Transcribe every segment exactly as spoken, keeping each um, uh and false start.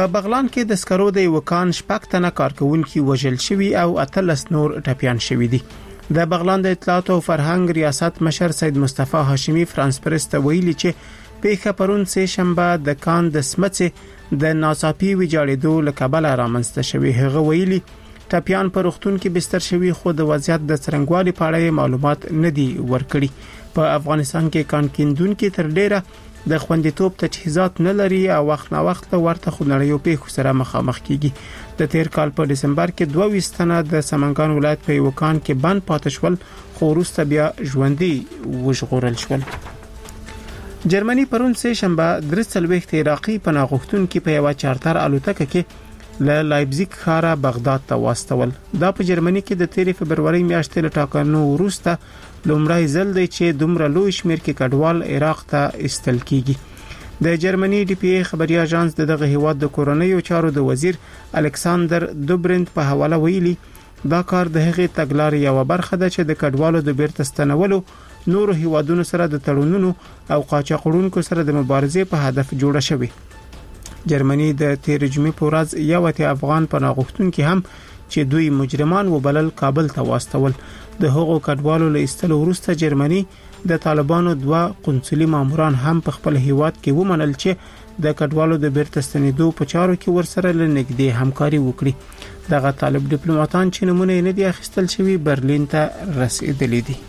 په بغلان کې د سکرو د یو کان شپږ تنه کارکونکي وژل شوي او اتلس نور ټپيان شوي دي. د بغلان د اطلاعات او فرهنګ ریاست مشر سید مصطفی هاشمی فرانس پرس ته ویلي چې پیښه پرون سه شنبه د کان د سمڅې د ناڅاپي ویجاړېدو له کبله رامنځته شوی. هغه ویلي ټپيان په روغتون کې بستر شوي خو د وضعیت د څرنګوالي په اړه معلومات نه دي ورکړي. په افغانستان کې کان کیندونکو تر ډیره د خوندیتوب تجهیزات نه لري او وخت نه وخت ورته خونړیو پیښو سره مخامخ کیږي. د تیر کال په دسمبر کې دوه ویشت تنه د سمنګان ولایت په یو کان کې بند پاتې شول خو وروسته بیا ژوندۍ وژغورل شول. جرمني پرون سه شنبه درې څلوېښت عراقي پناه غوښتونکي په یو چارتر الوتکه کې له لایپزیګ ښاره بغداد ته واستول. دا په جرمني کې د تیر فبرवरी میاشتې له ټاکنو وروسته لومړی ځل دی چې دومره لوی شمیر کې کډوال عراق ته استل کیږي. د جرمني ډي پی ای خبري اژانس دغه هیواد د کورونیو چارو د وزیر الکساندر دوبرند په حواله ویلي دا کار د هغې تګلارې یو برخه ده چې د کډوالو د بیرته ستنولو نورو هیوادونو سره د تړونونو او قاچاقړونکو سره د مبارزې په هدف جوړه شوې. جرمني د تیر جمعې په ورځ یو ته افغان پناه غوښتونکي هم چې دوی مجرمان وبلل کابل ته واستول. د هغو کډوالو له ایستلو وروسته جرمني د طالبانو دوه قونسلي ماموران هم په خپل هیواد کې ومنل چې د کډوالو د بیرته ستنېدو په چارو کې ورسره لنګدي همکاري وکړي. دغه طالب ډیپلوماټان چې نمونه نه دي اخیستل شوی برلین ته رسیدلي دي.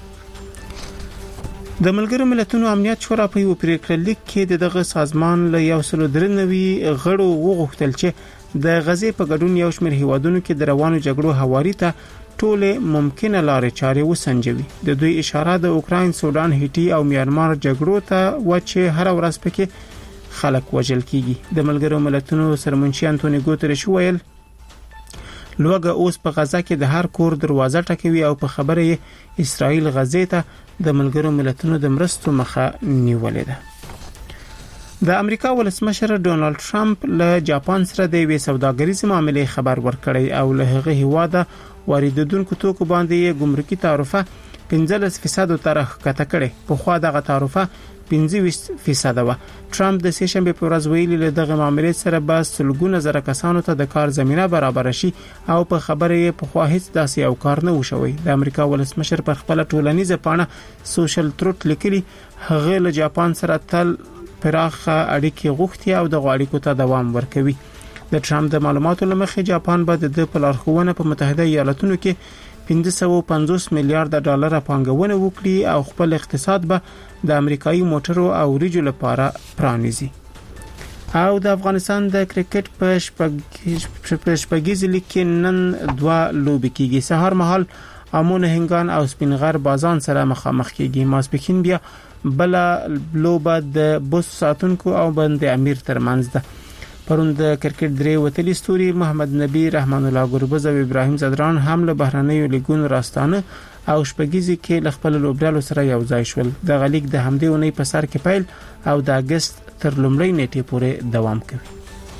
د ملګرو ملتونو امنیت شورا په یو پریکړه لیک کې دغه سازمان له یو سل درنوي غړو وغوښتل چې د غزې په ګډون یو شمېر هیوادونو کې د روانو جګړو هواري ته ټوله ممکنه لارې چارې وسنجوي. د دوی اشاره د اوکراین، سودان، هیټي او میانمار جګړو ته و چې هر ورځ پکې خلک وژل کیږي. د ملګرو ملتونو سرمنشي انټونی ګوتریش ویل لوګه اوس په غزا کې د هر کور دروازه ټکوي او په خبره یې اسرائیل غزې ته د ملګرو ملتونو د مرستو مخه نیولې ده. د امریکا ولسمشر ډونالد ټرمپ له جاپان سره د وی سوداګریزې معاملې خبر ورکړی او له هغه هیواده واردونکو توکو باندې ګمرکي تعرفه پنځلس فیصد ترخ کته کړي. په خوا دغه تعرفه پنځه ویشت فیصد و. ټرمپ د سه شنبه په ورځ ویلي له دغه معاملې سره به سلګونه زره کسانو ته د کار زمينه برابر شي او په خبره یې په خوا هیڅ داسې یو کار نه وشوي. د امریکا ولسمشر پر خپل ټولنیزه پاڼه سوشل تروت لیکلي هغه له جاپان سره تل پراخه اړیکې غوښتي او د اړیکو ته دوام ورکوي. د ټرمپ د معلوماتو لمخې جاپان به د په لارښوونه په متحده ایالاتونو کې پنځه سوه او پنځوس میلیارډ ډالر پانګونه وکړي او خپل اقتصاد به د امریکایي موټرو او وریجو لپاره پرانیزي. او د افغانستان د کرکټ په شپږیز لیګ کې نن دوه لوبې کیږي. سهار مهال امون هنګان او سپینغر بازان سره مخامخ کیږي. ماسپښین بیا بل لوبه د بوس ساتونکو او بند امیر ترمنځ ده. پرون د کرکټ درې وتلی ستوري محمد نبی، رحمان الله ګربز او ابراهیم زدران هم له بهرنیو لیګونو راستانه او شپږیزي کې ل خپل لوبډالو سره یو ځای شول. د غلیګ د همدې اونۍ په سر کې پیل او د اگست تر لومړۍ نیټې پورې دوام کوي.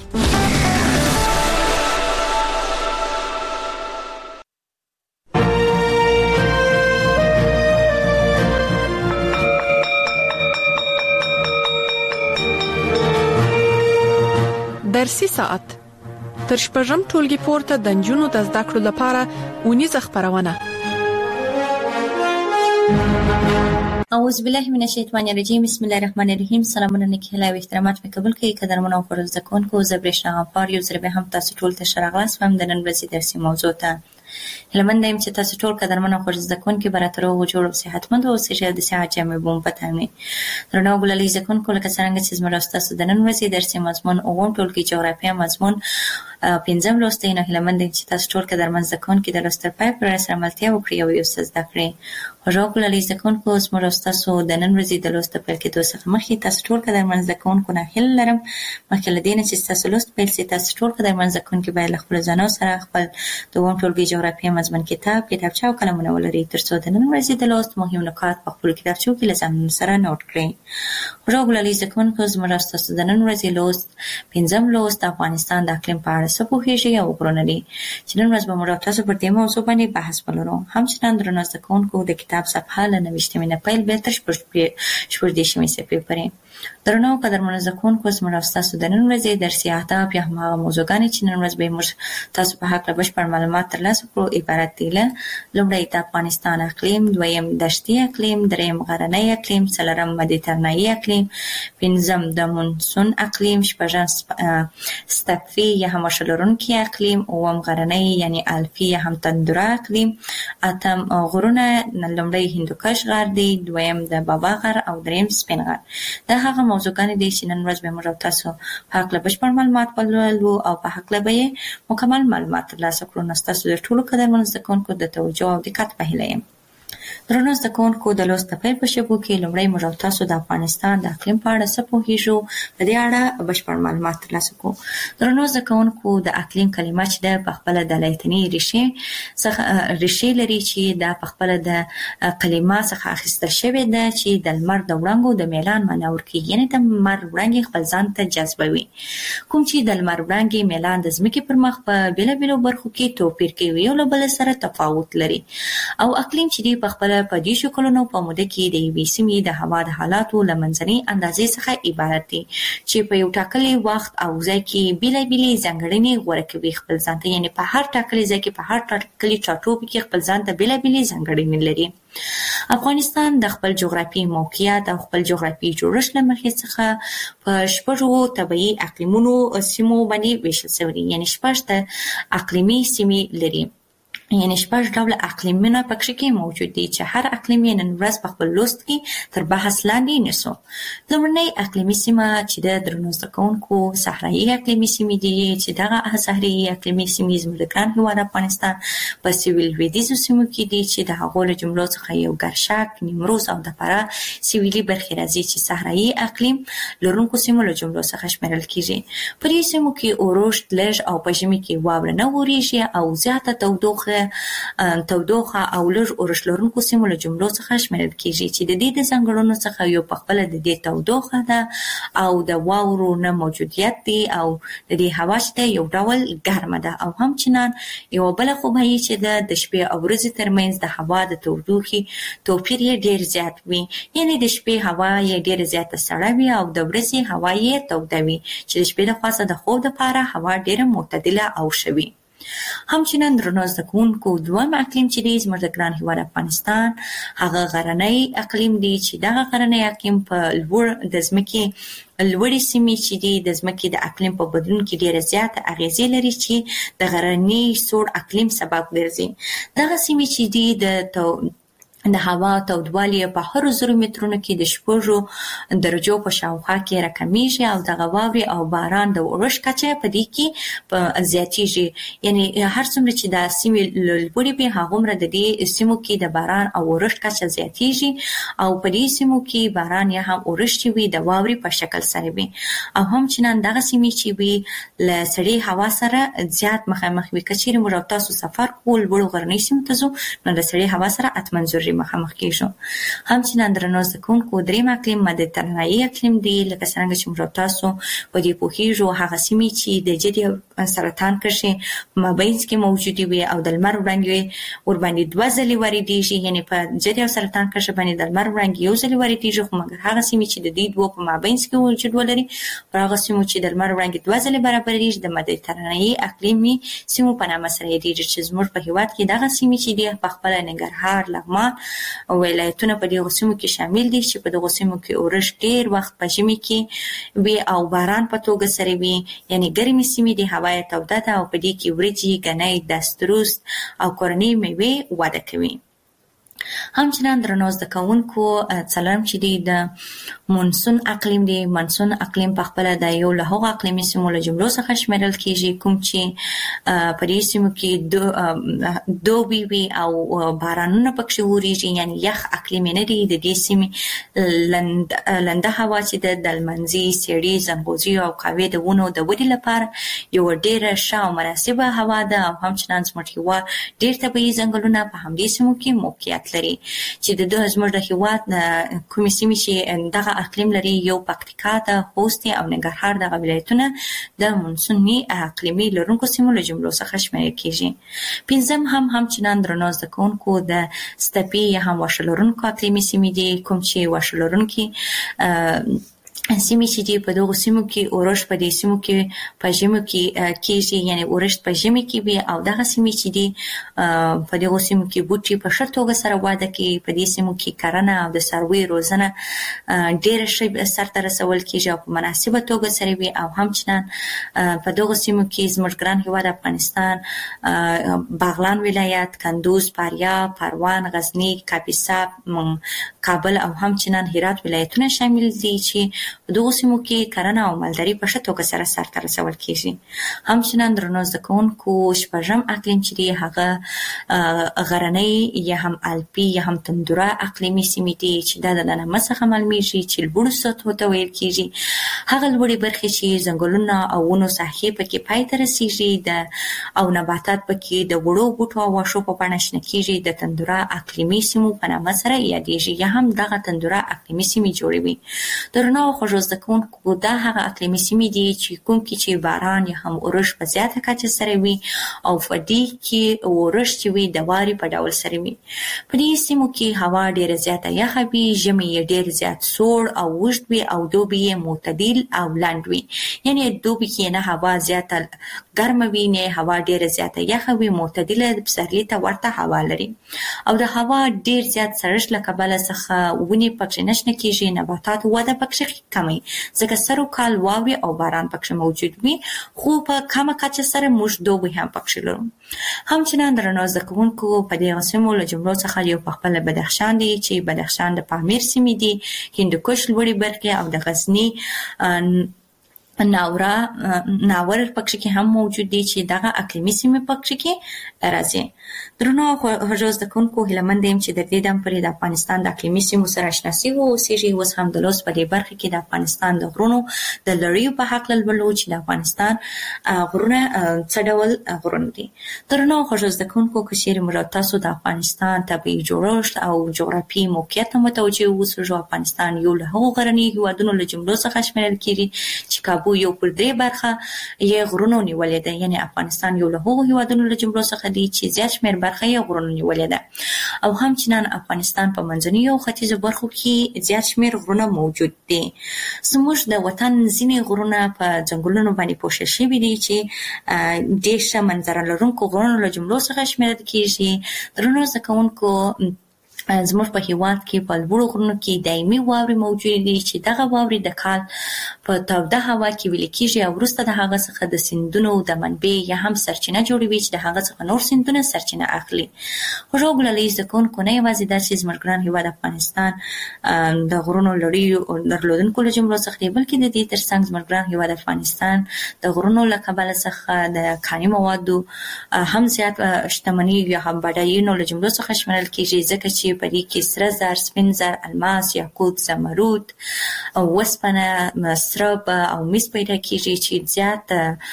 درسي ساعت تر شپږم ټولګي پورته د نجونو د زده کړو لپاره ونیزه خبرونه. اعوذ بالله من الشیطان الرجیم. بسم الله الرحمن الرحیم. سلامونه نیکه او احترامات مې قبول کړئ. قدرمن او فرض ځکونکو زبرشنا غفار یو زره به هم تاسو ټول ته شرغلاس فهم د نن ورځې درسي موضوع ته هلمند ایم چې تاسو ټول قدرمن او فرض ځکونکو براتر او جوړ صحتمند او سجاد د صحت جامع بوم پتانې درنو ګلالي ځکونکو لکه څنګه چې زما تاسو د نن ورځې درسي مضمون او ټول کې جغرافیه مضمون پنځم لوستې نه هلمند چې تاسو ټول قدرمن ځکونکو د لوستل پای پر سره ملتیا وکړي او یو څه زده کړئ. هغه ګلالي ځکونکو زما تاسو د نن ورځې د لوست په کې دوه څخه مخکې تاسو ټول قدرمن ځکونکو نه هل لرم مخکې لدین چې تاسو لوست پیل سي تاسو ټول قدرمن ځکونکو باید خپل ځانو سره خپل دوه ټولګي جغرافیه مضمون کتاب کتابچه او قلمونه ولري ترڅو د نن ورځې د لوست مهم نکات په خپل کتابچو کې له ځان سره نوٹ کړئ. خوږو ګلالي زده کوونکو زموږ ستاسو د نن ورځې لوست پنځم لوست د افغانستان د اقلیم په اړه څه پوهیږئ او غوښتنه دي چې نن ورځ به موږ تاسو پر دې موضوع باندې بحث ولرو. همچنان درنو زده کوونکو د کتاب صفحه له نویشتمې نه پیل به تر شپږدېرشمې صفحې پورې. درنو قدرمنو زده کوونکو زموږ ستاسو د نن ورځې درسي اهداف یا هماغه موضوعګانې چې نن ورځ به موږ تاسو په هکله بشپړ معلومات ترلاسه کړو عبارت دي له لومړی د افغانستان اقلیم، دویم دشتي اقلیم، دریم غرنی اقلیم، څلورم مدیترانه‌ای اقلیم، پنځم د مونسون اقلیم، شپږم ستپفي یا هماشه لرونکي اقلیم، اووم غرنی یعنی الفي یا هم تندره اقلیم، اتم غرونه لومړی هندوکش غر دی، دویم د بابا غر او دریم سپین غر. دا هغه موضوعګانې دي چې نن ورځ به موږ تاسو په هکله بشپړ معلومات ولولو او په هکله به یې مکمل معلومات ترلاسه کړو. نو ستاسو د ټولو قدرمنو زده کوونکو د توجه او دقت په هیله یم. درنو زده کوونکو د لوست د پیل په شیبو کې لومړی موږ تاسو د افغانستان د اقلیم په اړه څه پوهیږو په دې اړه بشپړ معلومات ترلاسه کړو. درنو زده کوونکو د اقلیم کلمه چې ده په خپله د لاتیني ریښې څخه ریښې لري چې دا په خپله د کلمه څخه اخیستل شوې ده چې د لمر د وړانګو د میلان معنا ورکوي، یعنې د لمر وړانګې خپل ځان ته جذبوي. کوم چې د لمر وړانګې میلان د ځمکې پر مخ په بېلابېلو برخو کې توپیر کوي، یو له بل سره تفاوت لري. او اقلیم چې دی په خپله په دې شکلونو په موده کې د یوې سیمې د هوا د حالاتو له منځنۍ اندازې څخه عبارت دي چې په یو ټاکلي وخت او ځای کې بېلابېلې ځانګړنې غوره کوي خپل ځان ته، یعنې په هر ټاکلي ځای کې په هر ټاکلي ټاټوبي کې خپل ځان ته بېلابېلې ځانګړنې لري. افغانستان د خپل جغرافیایي موقعیت او خپل جغرافیایي جوړښت له مخې څخه په شپږو طبیعي اقلیمونو سیمو باندې ویشل شوی دی، یعنې شپږ اقلیمي سیمې لري، یعنی شپږ ډوله اقلیمونه پکې کې موجود دي چې هر اقلیم یې نن ورځ په خپل لوست کې تر بحث لاندې نیسو. لومړنۍ اقلیمي سیمه چې د درنو زده کوونکو صحرایي اقلیمي سیمې دي چې دغه صحرایي اقلیمي سیمې زموږ د ګران هېواد افغانستان په سویل لویدیځو سیمو کې دي چې د هغو له جملو څخه یو ګرشک، نیمروز او د فراه سویلي برخې راځي چې صحرایي اقلیم لرونکو سیمو له جملو څخه شمیرل کېږي. په دې سیمو کې اورښت لږ او په ژمي کې واوره نه وریږي او زیاته تودوخه تودوخه او لږ اورښت لرونکو سیمو له جملو څخه شمیرل کېږي چې د دې د ځانګړنو څخه یو په خپله د دې تودوخه ده او د واورو نه موجودیت دی او د دې هوا چې ده یو ډول ګرمه ده او همچنان یوه بله خوبایي چې ده د شپې او ورځې ترمنځ د هوا د تودوخې توپیر یې ډېر زیات وي، یعنې د شپې هوا یې ډېره زیاته سړه وي او د ورځې هوا یې توده وي چې د شپې لخوا څخه د خوب دپاره هوا ډېره معتدله او ښه وي. همچنان درنو زده کوونکو دویم اقلیم چې دی زموږ د ګران هېواد افغانستان هغه غرنی اقلیم دی چې دغه غرنی اقلیم په لوړ د ځمکې لوړې سیمې چې دي د ځمکې د اقلیم په بدلون کې ډېره زیاته اغېزې لري چې د غرني سوړ اقلیم سبب ګرځي. دغه سیمې چې دي د د هوا تودوالی په هر زرو مترونو کې د شپږو درجو په شاوخوا کې راکمیږي او دغه واورې او باران د اورښت کچه په دې کې زیاتیږي، یعنی هر څومره چې د سیمې لوړې وي هغومره د دې سیمو کې د باران او اورښت کچه زیاتیږي او په دې سیمو کې باران یا هم اورښت وي د واورې په شکل سره وي او همچنان دغه سیمې چې وي له سړې هوا سره زیات مخامخ وي. که چیرې موږ تاسو سفر کوو لوړو غرنیو سیمو ته ځو نو د سړې هوا سره حتما ضروري مخامخ کېږو. همچنان درنو زده کوونکو دریم اقلیم مدیترانه‌ای اقلیم دی، لکه څرنګه چې موږ تاسو په دې پوهېږو هغه سیمې چې د جدي سرطان کرښې په مابینځ کې موجودې وي او د لمر وړانګې ورباندې دوه ځلې واردېږي، یعنې په جدي او سرطان کرښه باندې د لمر وړانګې یو ځلې واردېږي، خو مګر هغه سیمې چې د دې دوو په مابینځ کې وجود ولري پر هغه سیمو چې د لمر وړانګې دوه ځلې برابرېږي د مدیترانه‌ای اقلیمي سیمو په نامه سره یادېږي چې زموږ په هېواد کې دغه سیمې چې دي په خپله ننګرهار، لغمان ولایتونه په دغو سیمو کې شامل دي چې په دغو سیمو کې اورښت ډېر وخت په ژمي کې وي او باران په توګه سره وي، یعنې ګرمې سیمې د هوا یې توده ده او په دې کې وریجې، ګنی، دستروست او کورنۍ میوې وده کوي. همچنان درنو زده کوونکو څلورم چې دی د مونسون اقلیم دی. مونسون اقلیم په خپل د یو له هغو اقلیمي سیمو له جملو څخه شمیرل کیږي کوم چې په دې سیمو کې دوبي وي او بارانونه پکې وریږي، یعنی یخ اقلیم نه دی. د دې سیمې لند لنده هوا چې د لمنځي سیړي زنګوزي او قهوې د ونو د ودې لپاره یو ډېره ښه او مناسبه هوا ده. او همچنان زموږ هېواد ډېر طبیعي ځنګلونه په همدې سیمو کې موقعیت لري چې د دوه زموږ د هېواد کومې سیمې چې دغه اقلیم لري یو پکتیکا ده، خوست او ننګرهار دغه ولایتونه د مونسوني اقلیمي لرونکو سیمو له جملو څخه شمیرل کیږي. پنځم هم همچنان درنو زده کوونکو د ستپي یا هم واښه لرونکو اقلیمي سیمې دي، کوم چې واښه لرونکي سیمې چې دي په دغو سیمو کې اورښت په دې سیمو کې په ژمي کې کېږي، یعنی اورښت په ژمي کې وي. او دغه سیمې چې دي په دغو سیمو کې بوټي په ښه توګه سره وده کوي. په دې سیمو کې کرنه او د څارویو روزنه ډېره ښه سرته رسول کېږي او په مناسبه توګه سره وي. او همچنان په دغو سیمو کې زموږ ګران هېواد افغانستان بغلان ولایت، کندوز، فاریاب، پروان، غزني، کاپیسا، کابل او همچنان هرات ولایتونه شامل دي چې په دغو سیمو کې کرنه او مالداري په ښه توګه سره سرته رسول کېږي. همچنان درنو زده کوونکو شپږم اقلیم چې دی هغه غرنی یا هم الپي یا هم تندوره اقلیمي سیمې دي چې دا د نامه څخه معلومیږي چې لوړو سطحو ته ویل کېږي. هغه لوړې برخې چې ځنګلونه او ونو ساحې پکې پای ته رسېږي د او نباتات پکې د وړو بوټو او واښو په بڼه شنه کېږي د تندوره اقلیمي سیمو په نامه سره یادېږي یا هم دغه تندوره اقلیمي سیمې جوړوي. درنو خوږو زده کوونکو دا هغه اقلیمي سیمې دي چې کوم کې چې باران یا هم اورښت په زیاته کچه سره وي او په دې کې اورښت چې وي د وارې په ډول سره وي. په دې سیمو کې هوا ډېره زیاته یخه وي، ژمی یې ډېر زیات سوړ او اوږد وي او دوبی یې معتدل او لنډ وي. یعنی دوبی کې نه هوا زیاته ګرمه وي نه هوا ډېره زیاته یخه وي، معتدله د پسرلي ته ورته هوا لري. او د هوا ډېر زیات سړښت له کبله څخه ونې پکې نه شنه کېږي، نباتات وده پکې کمي ځکه سرو کال واوري او باران پکې موجود وي، خو په کمه کچه سره موږ دوبی هم پکې لرو. همچنان درنو زده کوونکو په دې سیمو له جملو څخه یو په خپله بدخشان دی چې بدخشان د پامیر سیمې دي، هندوکش لوړې برخې او د غزني ناوره ناور پکې کې هم موجود دي چې دغه اقلیمي سیمې پکې کې راځي. درنو خوږو زده کوونکو هیله مند یم چې د دې دم پورې د افغانستان د اقلیمي سیمو سره اشنا سوي اوسېږئ. اوس هم د لوست په دې برخه کې د افغانستان د غرونو د لړیو په هکله لولو چې د افغانستان غرونه څه ډول غرونه دي. درنو خوږو زده کوونکو که چیرې موږ تاسو د افغانستان طبیعي جوړښت او جغرافیایي موقعیت ته متوجه اوسئ، افغانستان یو له هغو غرنیو هېوادونو له جملو څخه شمیرل کېږي چې کابو یو پر درې برخه یې غرونو نیولې ده. یعنی افغانستان یو له هغو هېوادونو له جملو څخه دی چې زیات شمېر برخه یې غرونو نیولې ده. او همچنان افغانستان په منځنیو او ختیځو برخو کې زیات شمېر غرونه موجود دي. زموږ د وطن ځینې غرونه په ځنګلونو باندې پوښل شوي دي چې ډېر ښه منظره لرونکو غرونو له جملو څخه شمېرل کېږي. درنو زده کوونکو زموږ په هېواد کې په لوړو غرونو کې دایمي واورې موجودې دي چې دغه واورې د کال په توده هوا کې ویلې کېږي او وروسته د هغه څخه د سیندونو د منبع یا هم سرچینه جوړوي چې د هغه څخه نور سیندونه سرچینه اخلي. خوږو ګلالۍ زده کوونکو نه یوازې دا چې زموږ ګران هېواد افغانستان د غرونو لړیو درلودونکو له جملو څخه دی، بلکې د دې ترڅنګ زموږ ګران هېواد افغانستان د غرونو له کبله څخه د کاني موادو هم زیات شتمني یا هم بډایینو له جملو څخه شمېرل کېږي، ځکه چې په دې کې سره زر، سپین زر، الماس، یاقوت، زمرود، وسپنه، سرب او مس پیدا کېږي چې زیات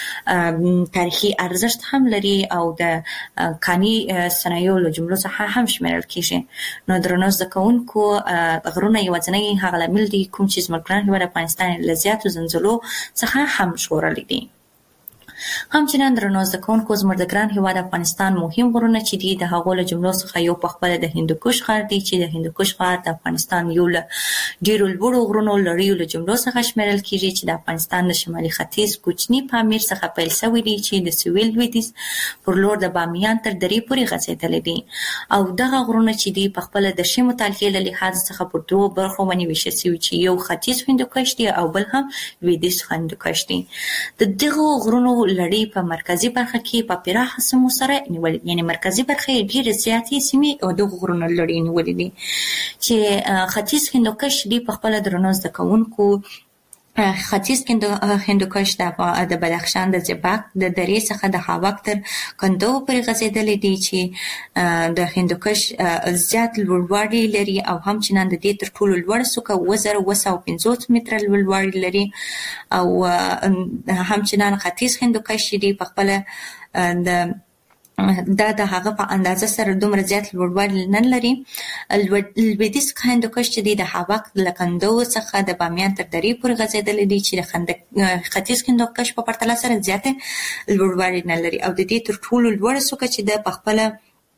تاریخي ارزښت هم لري او د کاني صنایعو له جملو څخه هم شمېرل کېږي. نو درنو زده کوونکو غرونه یوازینی هغه لامل دي کوم چې زموږ ګران هېواد افغانستان له زیاتو زلزلو څخه هم ژغورلی دي. همچنان درنو زده کوونکو زموږ د ګران هېواد افغانستان مهم غرونه چې دي د هغو له جملو څخه یو په خپله د هندوکش غر دی چې د هندوکش غر د افغانستان یو له ډېرو لوړو غرونو لړیو له جملو څخه شمېرل کېږي چې د افغانستان د شمالي ختیځ کوچني پامیر څخه پیل شوی دی چې د سویل لویدیځ پر لور د بامیان تر درې پورې غځېدلی دی. او دغه غرونه چې دي په خپله د ښې مطالعې له لحاظ څخه پر دوو برخو باندې ویشل شوي چې یو ختیځ هندوکش دی او بل هم لویدیځ هندوکش دی. د دغو غرونو لړۍ په مرکزی برخه کې په پراخه سیمو سره نیولې، یعنی مرکزی برخه یې ډېرې زیاتې سیمې او د غرونو لړۍ نیولې دي چې ختیځ هندوکش دی په خپل درنو زده کوونکو ختیځ هندوکش د د بدخشان د زیباک د درې څخه د خاوک تر کندو پورې غځېدلې دي چې د هندوکش زیات لوړوالی لري او همچنان د دې تر ټولو لوړه څوکه اووه زره اووه سوه پنځوس متره لوړوالی لري او همچنان ختیځ هندوکش دی په خپل د دا د هغه په اندازه سره دومره زیات لوړوالی نه لري. لویدیځ هندوکش چې دی د هاوک له کندو څخه د بامیان تر درې پورې غځېدلی دی چې د ختیځ هندوکش په پرتله سره زیاته لوړوالی نه لري او د دې تر ټولو لوړه څوکه چې د په خپله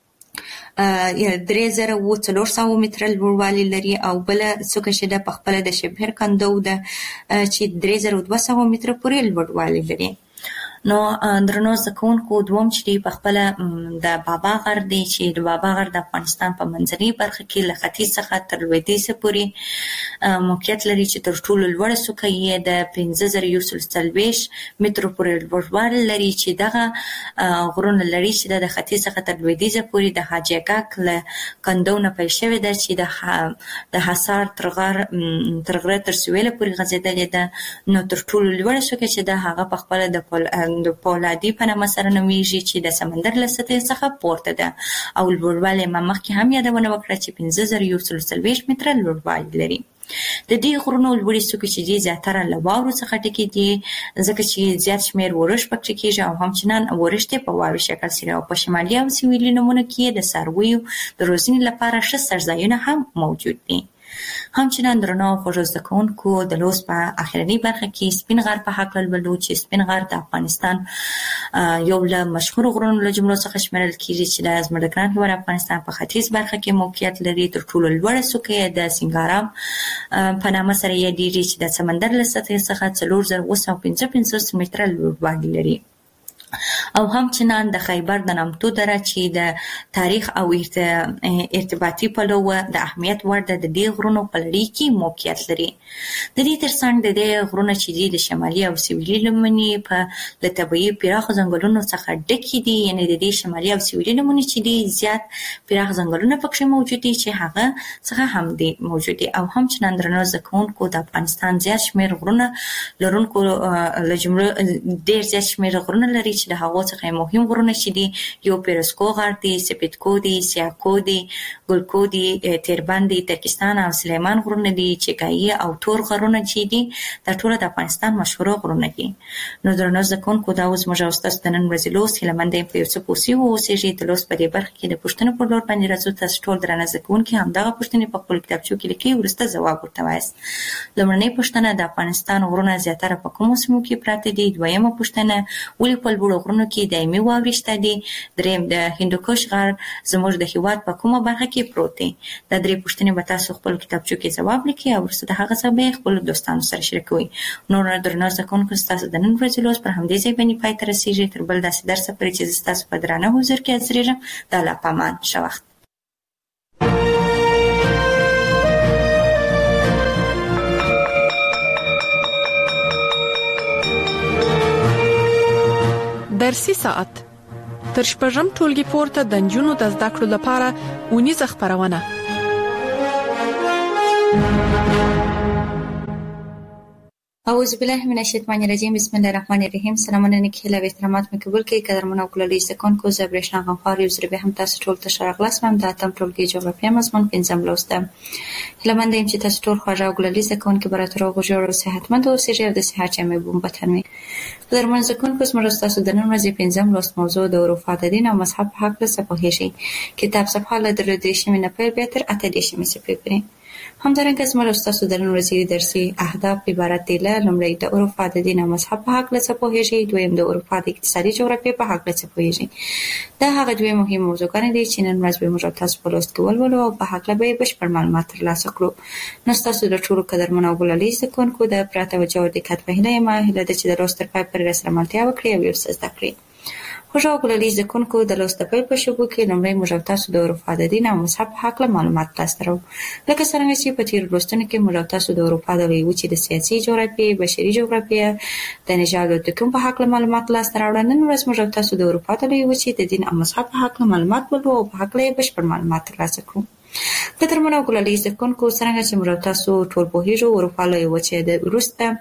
درې زره اووه څلور سوه متره لوړوالی لري او بله څوکه چې د په خپله د شبهر کندو ده چې درې زره دوه سوه متره پورې لوړوالی لري. نو درنو زده کوونکو دوم چې په خپل د بابا غر دی چې د بابا غر د افغانستان په منځنۍ برخه کې له ختیځ څخه تر لویدیځ پورې موقعیت لري چې تر ټولو لوړه څوکه یې د پنځه زره یو سل څلوېښت مترو پورې لوړوالی لري چې دغه غرونه لري چې د ختیځ څخه تر لویدیځ پورې د حاجي اګاک له کندو نه پیل شوې ده چې د د حصار تر غر تر غره تر سویله پورې غځېدلې ده. نو تر ټولو لوړه څوکه چې د هغه په خپله د د پولادي په نامه سره نومیږي چې د سمندر له سطحې څخه پورته ده او لوړوالی ما مخکې هم یادونه وکړه چې پنځه زره یو سل څلوېښت متره لوړوالی لري. د دې غرونو لوړې څوکې چې دي زیاتره له واورو څخه ډکې دي ځکه چې زیات شمېر ورش پکې کېږي او همچنان ورش یې په واوري شکل سره او په شمالي او سویلي نمونو کې د څارویو د روزنې لپاره ښه څړځایونه هم موجود دي. همچنان درنو خوږو زده کوونکو د لوست په اخرنۍ برخه کې سپین غر په هکله لولو چې سپین غر د افغانستان یو له مشهورو غرونو له جملو څخه شمیرل کېږي چې د زموږ ګران هېواد افغانستان په ختیځ برخه کې موقعیت لري. تر ټولو لوړه څوکه یې د سنګارام په نامه سره یادېږي چې د سمندر له سطحې څخه څلور زره اووه سوه پنځه پنځوس متره لوړوالی لري او همچنان د خیبر د نامتو دره چې د تاریخ او ارتباطي پلوه د اهمیت وړ ده د دې غرونو په لړۍ کې موقعیت لري. د دې ترڅنګ د دې غرونه چې دي د شمالي او سویلي لمنې په له طبیعي پراخو ځنګلونو څخه ډکې دي، یعنې د دې شمالي او سویلي لمنې چې دي زیات پراخ ځنګلونه پکې موجود دي چې هغه څخه هم دي موجود دي او همچنان درنو زده کوونکو د افغانستان زیات شمېر غرونه لرونکو له جملو ډېر زیات شمېر غرونه لري چې د هغو څخه مهم غرونه چې دي یو پیرسکو غر دی، سپیدکو دی، سیاکو دی، ګلکو دی، تیربند دی، ترکستان او سلیمان غرونه دي، چیکایي او تور غرونه چې دي دا ټول د افغانستان مشهور غرونه دي. نو درنو زده کوونکو دا اوس موږ او ستاسو د نن ورځې لوست هیله مند یم په یو څه پوه سوي واوسېږئ. د لوست په دې برخه کې د پوښتنو پر لور باندې راځو. تاسو ټول درانه زده کوونکي همدغه پوښتنې په خپلو کتابچو کې لیکئ، وروسته ځواب ورته وایاست. لومړنۍ پوښتنه د افغانستان غرونه زیاتره په کومو سیمو کې پراته دي؟ دویمه پوښتنه ولې په لوړو غرونو کې دایمي واورې شته دي؟ دریم د هندوکش غر زموږ د هېواد په کومه برخه کې پروت دی؟ دا درې پوښتنې به تاسو خپلو کتابچو کې ځواب لیکئ او وروسته د هغه څخه به یې خپلو دوستانو سره شریکوئ. نور درنو زده کوونکو ستاسو د نن ورځې لوست پر همدې ځای باندې پای ته رسېږي. تر بل داسې درسه پورې چې زه ستاسو په درانه حضور کې حاضرېږم، د الله په امان. ښه وخت. درسي ساعت تر شپږم ټولګي پورته د نجونو د زده کړو لپاره اونیزه خپرونه. اعوذ بالله من الشیطان الرجیم. بسم الله الرحمن الرحیم. سلامونه نیکه او احترامات مې قبول کړئ. قدرمنو کولای زده کوونکو زه برېښنا غمخوار یو ځل به هم تاسو ټول ته ښه راغلاست. د اتم ټولګي جغرافیه مضمون پنځم لوست ده. هیله مند یم چې تاسو ټول خوږ او ګلالي زده کوونکي به راته روغ جوړ او صحتمند اوسئ او د صحت جامې به مو په تن وي. قدرمنو زده کوونکو زموږ ستاسو د نن ورځې پنځم لوست موضوع د اروپا د دین او مذهب په هکله څه پوهیږئ. کتاب صفحه له درې دېرشمې نه پیل بیا تر اته دېرشمې صفحې پورې. همدارنګه زموږ ستاسو د نن ورځې درسي اهداف عبارت دي له: لومړی د اروپا د دین او مذهب په هکله څه پوهیږئ، دویم د اروپا د اقتصادي جغرافیې په هکله څه پوهیږئ. دا هغه دوه مهم موضوعګانې دي چې نن ورځ به موږ تاسو په لوست کې ولولو او په هکله به بشپړ معلومات ترلاسه کړو. نو ستاسو د ټولو قدرمنو او ګلالي زده کوونکو د پوره توجه او دقت په هیله یم. هیله ده چې د لوست تر پای پورې راسره ملتیا وکړئ او یو څه زده کړئ. خوشو کولای زده کونکو د لوست په پیل په شوبو کې لومړی موږ تاسو د اروپا د دین او مذهب په اړه معلومات تاسو درو لکه څنګه چې په تیر لوستونو کې موږ تاسو د اروپا د لوی وچې د سیاسي جغرافیې بشري جغرافیې د نژاد او تکون په اړه معلومات لاس راوړل نن ورځ موږ تاسو د اروپا د لوی وچې د دین او مذهب په اړه معلومات ولرو او په اړه بشپړ معلومات ترلاسه کړو قدرمنو کولای زده کونکو څنګه چې موږ تاسو ټول په هیڅ اروپا لوی وچې د روسته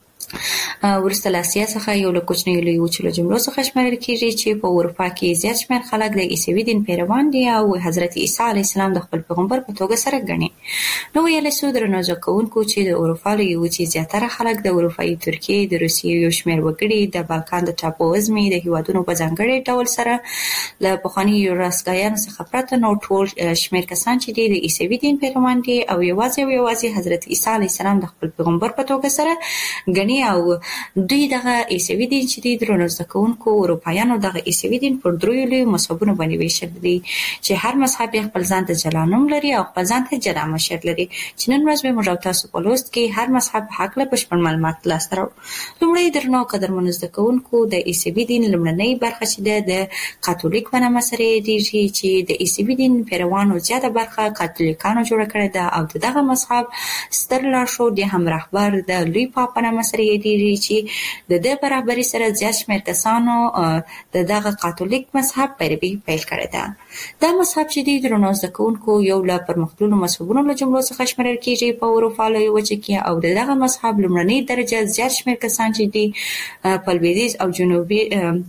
ورسته له اسیا څخه یو له کوچنیو لوی وچلو جملو څخه شمېرل کیږي چې په اروپا کې زیات شمېر خلک د عیسوي دین پیروان دي او حضرت عیسی علیه السلام د خپل پیغمبر په توګه سره ګڼي. نو ویل شو درنو ځکهونکو چې د اروپا لوی وچې زیاتره خلک د اروپایي ترکیې د روسیې یو شمېر وګړي د بالکان د ټاپو وزمي د هیوادونو په ځانګړي ډول سره له پخواني یوراسکایانو څخه پرته نو ټول شمېر کسان چې د عیسوي دین پیروان دي او یوازې او یوازې حضرت عیسی علیه السلام د خپل پیغمبر په توګه سره ګڼي او دوی دغه عیسوي دین چې د درنو ځکهونکو اروپایانو دغه عیسوي دین پر دریو لوی مذهبونو باندې ویشل دي چې هر مذهب خپل ځان ته جلا نوم لري او خپل ځان ته جلا مشر لري چې نن ورځ به موږ تاسو په لوست کې هر مذهب حق له بشپړ معلومات لاس ته راوړو. لومړی درنو قدرمنو ځکهونکو د عیسوي دین لومړنۍ برخه چې د کاتولیک په نامه سره یادېږي چې د عیسوي دین پیروانو زیاته برخه کاتولیکانو جوړه کړې ده او دغه مذهب ستر لارښود یا هم رهبر د لوی پاپ په نامه سره یادېږي چې د دې برابرۍ سره زیات شمېر کسانو د دغه کاتولیک مذهب پیروي پیل کړې ده. دا مذهب چې د درنو ځکهونکو یو له پرمختللو مذهبونو له جملو څخه شمېرل کیږي په اروپا لوی وچه کې او د دغه مذهب لومړنۍ درجه زیات شمېر کسان چې دي په لویدیځ او جنوبي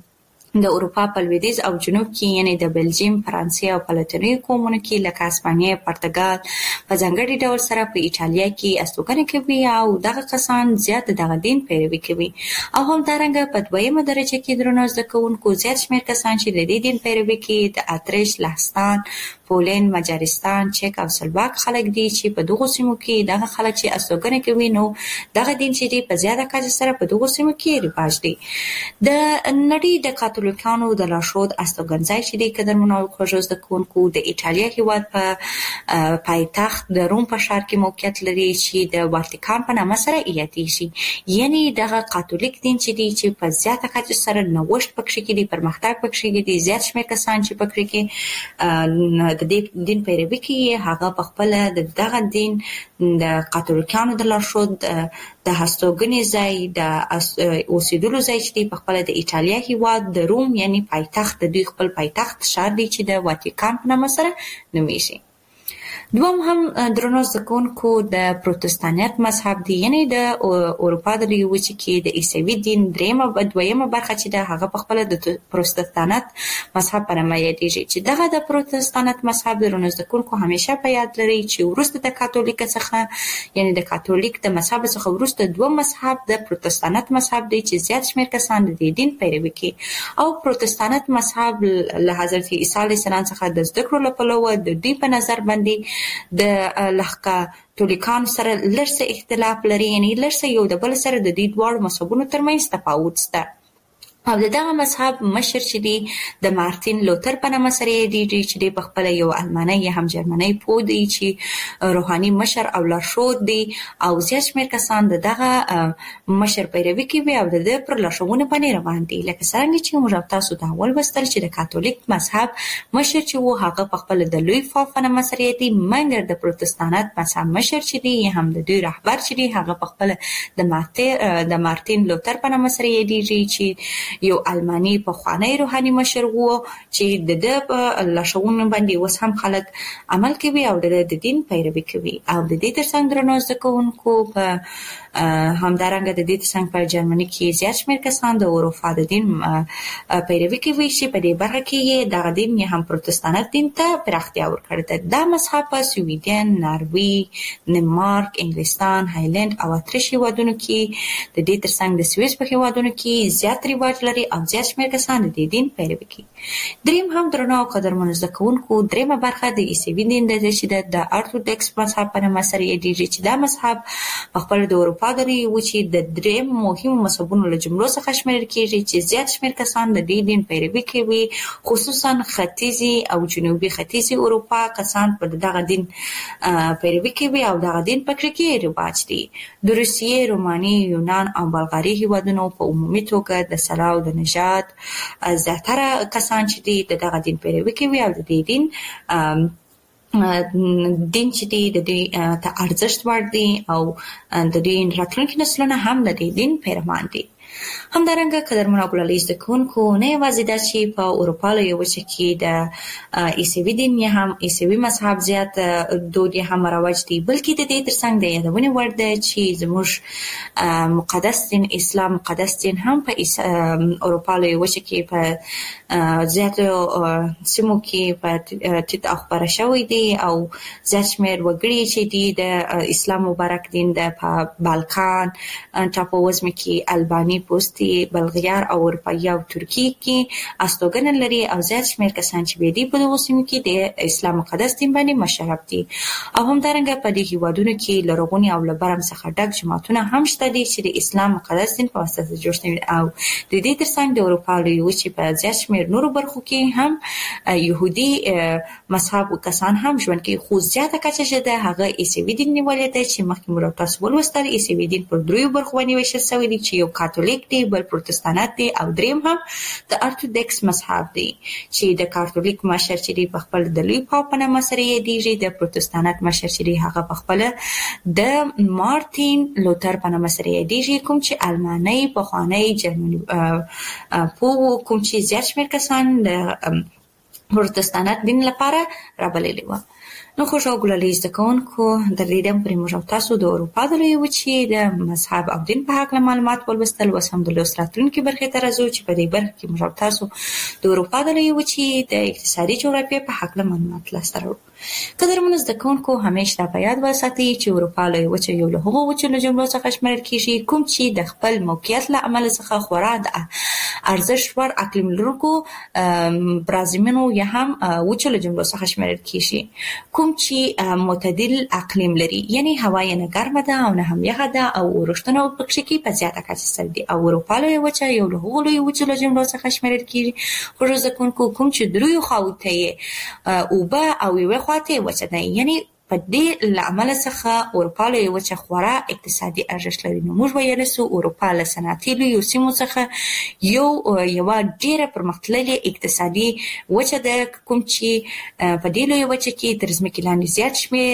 د اروپا په لویدیځ او جنوب کې یعنی د بلجیم، فرانسې او په لاتیني قومونو کې لکه اسپانیا، پرتګال په ځانګړي ډول سره په ایټالیا کې استوګنه کوي او دغه کسان زیات دغه دین پیروي کوي او همدارنګه په دویمه درجه کې درنو ځکهونکو زیات شمېر کسان چې د دې دین پیروي کوي د اتریش، لهستان، پولند، مجارستان، چک او سلواک خلک دي چې په دغو سیمو کې دغه خلک چې استوګنه کوي نو دغه دین چې دی په زیاته کچه سره په دغو سیمو کې رواج دی. د نړۍ د کاتولیکانو د لارښود استوګنځای چې دی قدرمنو خوږو زدهکوونکو د ایټالیا هېواد په پایتخت د روم په ښار کې موقعیت لري چې د واتیکان په نامه سره یادېږي. یعنی دغه کاتولیک دین چې دی چې په زیاته کچه سره نوښت پکې کې دی، پرمختګ پکې کې دی، زیات شمېر کسان چې پکې کې د دې دین پیروي کوي هغه په خپل د دغه دین د کاتولیکانو د لارښود د هستوګنې ځای د اوسېدلو ځای چې دی په خپل د ایټالیا هېواد د روم یعنی پایتخت د دوی خپل پایتخت ښار دی چې د واتیکان په نامه سره نومیږي. دوم هم درنو زدهکوونکو د پروتستانیت مذهب دی یعنی د اروپا د لویې وچې کې د عیسوي دین درېیمه دویمه برخه چې ده هغه په خپله د پروتستانت مذهب په نامه یادېږي چې دغه د پروتستانت مذهب درنو زدهکوونکو همیشه په یاد لري چې وروسته د کاتولیک څخه یعنی د کاتولیک د مذهب څخه وروسته دوه مذهب د پروتستانت مذهب دی چې زیات شمېر کسان د دې دین پیروي کوي او پروتستانت مذهب له حضرت عیسی علیه السلام څخه د زده کړو له پلوه د دوی په نظر باندې د لهکا تولیکان سره لږ څه اختلاف لري یعنی لږ څه یو د بل سره د دې دواړو مذهبونو ترمنځ تفاوت شته او د دغه مذهب مشر چې دی د مارتین لوتر په نامه سره یادېږي چې دی په خپله یو المانی یا هم جرمنی پوه دی چې روحاني مشر او لارښود دی او زیات شمېر کسان د دغه مشر پیروي کوي او د ده پر لارښوونو باندې روان دي. لکه څرنګه چې موږ تاسو ته ولوستل چې د کاتولیک مذهب مشر چې و هغه په خپله د لوی پاپ په نامه سره یادېږي مګر د پروتستانت مذهب مشر چې دی یا هم د دوی رهبر چې دی هغه په خپله د مارتین لوتر په نامه سره یادېږي چې یو المانی پخوانی روحاني مشر و چې د ده په لارښوونو باندې اوس هم خلک عمل کوي او د د دین پیروي کوي او د دې ترڅنګ درنو زدهکوونکو په همدارنګه د دې ترڅنګ په جرمني کې زیات شمېر کسان د اروپا د دین پیروي کوي چې په دې برخه کې یې دغه دین یا هم پروتستانت دین ته پراختیا ورکړې ده. دا مذهب په سویډن، ناروې، دنمارک، انګلستان، هالند او اتریش هېوادونو کې د دې ترڅنګ د سویس په هېوادونو کې زیات رواج لري او زیات شمېر کسان د دې دین پیروي کوي. دریم هم درنو او قدرمنو زدهکوونکو دریمه برخه د عیسوي دین ده چې د ارتوډکس مذهب په نامه سره یادېږي چې دا مذهب په خپله د اروپا د لویې وچې د درېیم مهمو مذهبونو له جملو څخه شمېرل کېږي چې زیات شمېر کسان د دې دین پیروي کوي خصوصا ختیځي او جنوبي ختیځي اروپا کسان په دغه دین پیروي کوي او دغه دین پکې کې رواج دی. د روسیې، روماني، یونان او بلغاري هېوادونو په عمومي توګه د سلا او د نژاد زیاتره کسان چې دي د دغه دین پیروي کوي او د دې دین دین چې دی د دې ته ارزښت ور دي او د دې راتلونکي نسلونه هم د دې دین پیروان دي. همدارنګه قدرمنو ګلالي زده‌کوونکو نه یوازې دا چې په اروپا لویه وچه کې د عیسوي دین یا هم عیسوي مذهب زیات دود یا هم رواج دی، بلکې د دې ترڅنګ د یادونې وړ ده چې زموږ مقدس دین اسلام مقدس دین هم په اروپا لویه وچه کې په زیاتو سیمو کې په ټیټ او خپاره شوی دی او زیات شمېر وګړي چې دي د اسلام مبارک دین د په بالکان ټاپووزمې کې البانی پوسټي بلغیار او اروپایي او ترکیه کې استوګنه لري او زیات شمېر کسان چې دي په دغو سیمو کې د اسلام مقدس دین باندې مشرف دي او همدارنګه په دې هیوادونو کې لرغوني او لبرم څخه ډک جماعتونه هم شته دي چې د اسلام مقدس دین په واسطه جوړ شوي او د دې ترڅنګ د اروپا لویې وچې په زیات شمېر نورو برخو کې هم یهودي مذهب کسان هم ژوند کوي، خو زیاته کچه چې ده هغه عیسوي دین نیولې ده چې مخکې مو تاسو ولوستل. عیسوي دین پر دریو برخو باندې ویشل شوی دی چې یو کاتولیک دی، بل پروتستانت دی او دریم هم د ارتودکس مذهب دی چې د کاتولیک مشر چې دی په خپل د لوی پاپ په نامه سره یادیږي، د پروتستانت مشر چې دی هغه په خپل د مارتین لوتر په نامه سره یادیږي، کوم چې الماني پخوانی جرمني پوه کوم چې زیات شمېر کسان د پروتستانت دین لپاره رابللي وو. نو خوشو ګلالي زده‌کوونکو درلیدم پرې موږ او تاسو د اروپا د لویې وچې د مذهب او دین په هکله معلومات ولوستل. اوس هم د لوست راتلونکي برخې ته راځو چې په دې برخه کې موږ او تاسو د اروپا د لویې وچې د اقتصادي جغرافیې په هکله معلومات لاسته راوړو. قدرمنو زده‌کوونکو همیشه دا په یاد وساتئ چې اروپا لویې وچه یو له هغو وچو له جملو څخه شمېرل کېږي کوم چې د خپل موقعیت له امله څخه خورا د ارزښت وړ اقلیم لرونکو برازیمونو یا هم وچو له جملو څخه شمېرل کېږي، کوم چې معتدل اقلیم لري، یعنی هوا یې نه ګرمه ده او نه هم یخه ده او اورښتونه پکې کې په زیاته کچه سره دي او اروپا لویې وچه یو له هغو لویو وچو له جملو څخه شمېرل کېږي. خوږو زده‌کوونکو کوم چې دریو خواوو ته یې اوبه او یوې خواته وچه ده، یعنی په دې له امله څخه اروپا لویې وچه خورا اقتصادي ارزښت لري. نو موږ ویلی سو اروپا له صنعتي لویو سیمو څخه یو یوه ډېره پرمختللې اقتصادي وچه ده، کوم چې په دې لویې وچه کې تر ځمکې لاندې زیات شمېر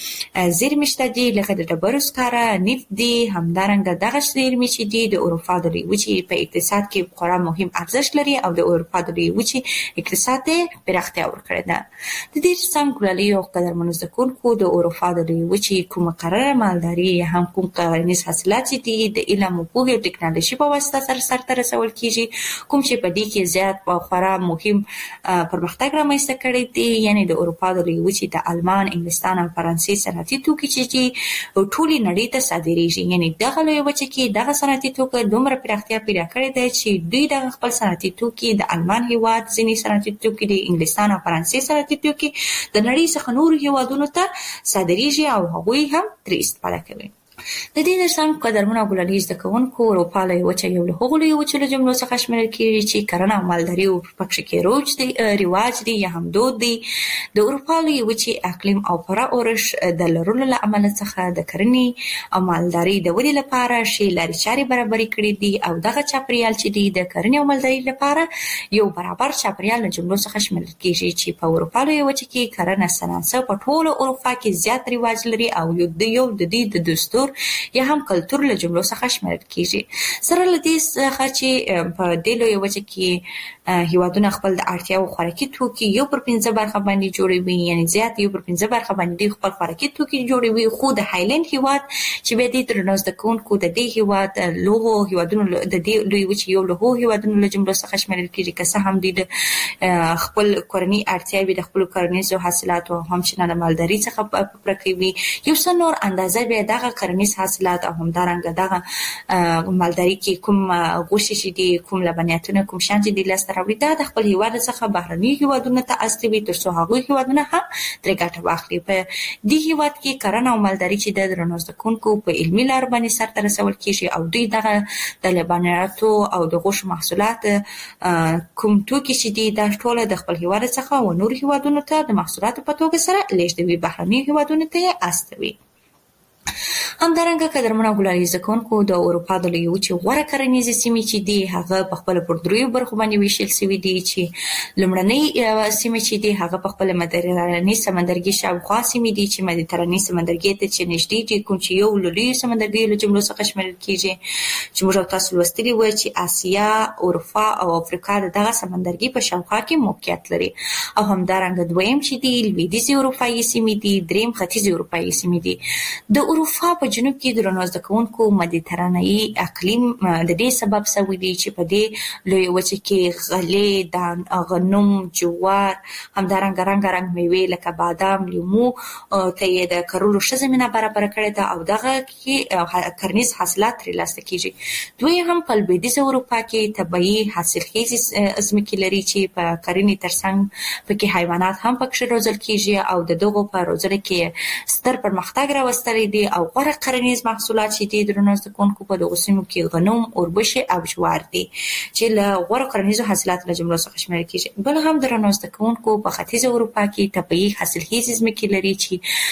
زیرمې شته دي لکه د ډبرو سکاره، نفت دي. همدارنګه دغه زیرمې چې دي د اروپا د لویې وچې په اقتصاد کې خورا مهم ارزښت لري او د اروپا د لویې وچې اقتصاد ته پراختیا ورکړې ده. د دې ترڅنګ ګلالي او قدرمنو زده‌کوونکو د اروپا د لویې وچې کومه مقرره مالداري یا هم کوم کرنیز حاصلات چې دي د علم او پوهې او ټکنالوژي په واسطه سره سرته رسول کېږي، کوم چې په دې کې زیات خورا مهم پرمختګ رامنځته کړی دی. یعنی د اروپا د لویې وچې د آلمان، انګلستان او فرانسې صنعتي توکي چې دي ټولې نړۍ ته صادریږي. یعنی دغه لویه وچه کې دغه صنعتي توکي دومره پراختیا پیدا کړې ده چې دوی دغه خپل صنعتي توکي د آلمان هیواد ځینې صنعتي توکي د انګلستان او فرانسې صنعتي توکي د نړۍ څخه نورو هیوادونو ته صادریږي او هغوی هم ترې استفاده کوي. د دې ترڅنګ قدرمنو او ګلالي زده‌کوونکو اروپا لویې وچه یو له هغو لویو وچو له جملو څخه شمېرل کېږي چې کرنه او مالداري پکې کې روج دی رواج دی یا هم دود دی. د اروپا لویې وچې اقلیم او پوره اورښ د لرلو له امله څخه د کرنې او مالداري د ودې لپاره ښې لارې چارې برابرې کړې دي او دغه چاپېریال چې دی د کرنې او مالداري لپاره یو برابر چاپېریال له جملو څخه شمېرل کېږي چې په اروپا لویې وچه کې کرنه صنعت په ټوله اروپا کې زیات رواج لري او د یو د دې د دستور یا هم کلتور له جملو څخه شمېرل کېږي. سره له دې څخه چې په دې لویه وچه کې هیوادونه خپل د اړتیاوو خوراکي توکي یو پر پنځه برخه باندې جوړوي، یعنی زیات یو پر پنځه برخه باندې خپل خوراکي توکي جوړوي، خو د هایلند هیواد چې بیا دې درنو زده‌کوونکو د دې هیواد لوغو هیوادونو د دې لویې وچې یو له هغو هیوادونو له جملو څخه شمېرل کېږي که څه هم دوی د خپل کورني اړتیاوې د خپلو کرنیزو حاصلاتو او همچنانه مالداري څخه پوره کوي. یو څه نور اندازه بیا دغه کرنیز حاصلات او همدارنګه دغه مالداري کې کوم غوښې چې دي، کوم لبنیاتونه، کوم شیان چې دي لاسته راوړي دا د خپل هیواد څخه بهرنیو هیوادونو ته استوي تر څو هغوی هیوادونه هم ترې ګټه واخلي. په دې هیواد کې کرنه او مالداري چې د درنو زده‌کوونکو په علمي لارو باندې سرته رسول کېږي او دوی دغه د لبنیاتو او د غوښو محصولات کوم توکي چې دي دا ټوله د خپل هیواد څخه و نور هیوادونو ته د محصولاتو په توګه سره لیږدوي، بهرنیو هیوادونو ته یې استوي. همدارنګه قدرمنو ګلالي زکونکو د اروپا د لوی وچې غوړه کرنیزې سیمې چې دی هغه په خپل پر دریو برخو باندې ویشل شوی دی چې لومړنۍ سیمه چې دی هغه په خپل مدیترانې سمندرګي شاوخوا سیمې دي چې مدیترانې سمندرګي ته چې نږدې دي کوم چې یو لوی سمندرګي له جملو څخه شمیرل کیږي چې موږ تاسو لوستلی و چې آسیا، اروپا او افریقا دغه سمندرګي په شاوخوا کې موقعیت لري او همدارنګه دویم چې دی لویدیځي اروپایي سیمې دي، دریم ختیځي اروپایي سیمې دي. د اروپا په جنوب کې د رڼا زده کوونکو مدیترانه‌يي اقلیم د دې سبب شوی دی چې په دې لوی وچه کې غلې، دان، غنم، جوار، همدارنګه رنګ رنګ میوې لکه بادام، لیمو ته یې د کرلو ښه زمینه برابر کړې ده او دغه کې کرنیز حاصلات ترلاسه کیږي. دوی هم په لویدیځ اروپا کې طبیعي حاصلخیزې ځمکې لري چې په کرنې ترڅنګ پکې حیوانات هم پکې روزل کیږي او د دغو په روزنه کې ستر پرمختګ راوستلی دی او غوره کرنیز محصولات چې دي د رڼا زده کوونکو په دغو سیمو کې غنم، اوربشې او جوار دي چې له غوره کرنیزو حاصلاتو له جملو څخه شمیرل کیږي. بل هم د رڼا زده کوونکو په ختیځ اروپا کې طبیعي حاصلخیزې ځمکې لري چې